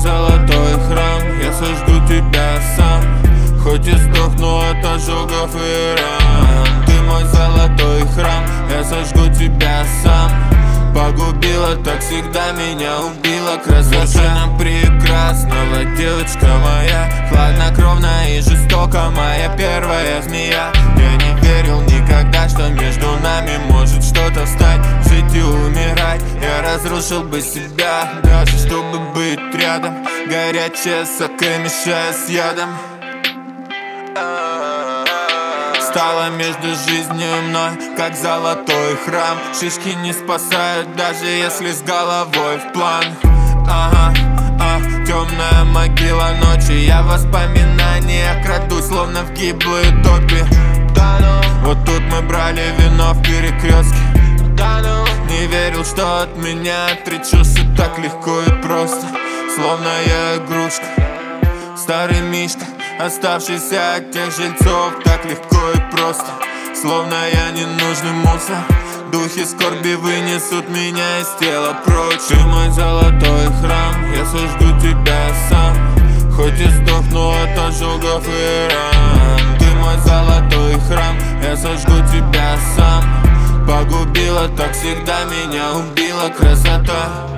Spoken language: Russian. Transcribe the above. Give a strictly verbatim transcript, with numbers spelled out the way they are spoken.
золотой храм, я сожгу тебя сам, хоть и сдохну от ожогов и ран. Ты мой золотой храм, я сожгу тебя сам. Погубила, так всегда меня убила красота. Совершенно прекрасного, девочка моя, хладнокровная и жестока, моя первая змея. Я не верил никогда, что между нами может что-то встать, жить и умирать. Я разрушил бы себя, даже чтобы быть рядом. Горячая сока, мешая с ядом. Стала между жизнью и мной, как золотой храм. Шишки не спасают, даже если с головой в план. Ага, а, темная могила ночи, я в воспоминания крадусь, словно в гиблые топи. Вот тут мы брали вино в перекрестке. Не верил, что от меня отречешься так легко и просто, словно я игрушка, старый мишка, оставшийся от тех жильцов. Так легко и просто, словно я ненужный мусор. Духи скорби вынесут меня из тела прочь. Ты мой золотой храм, я сожгу тебя сам, хоть и сдохну от ожогов и ран. Ты мой золотой храм, я сожгу тебя сам. Погубила, так всегда меня убила красота.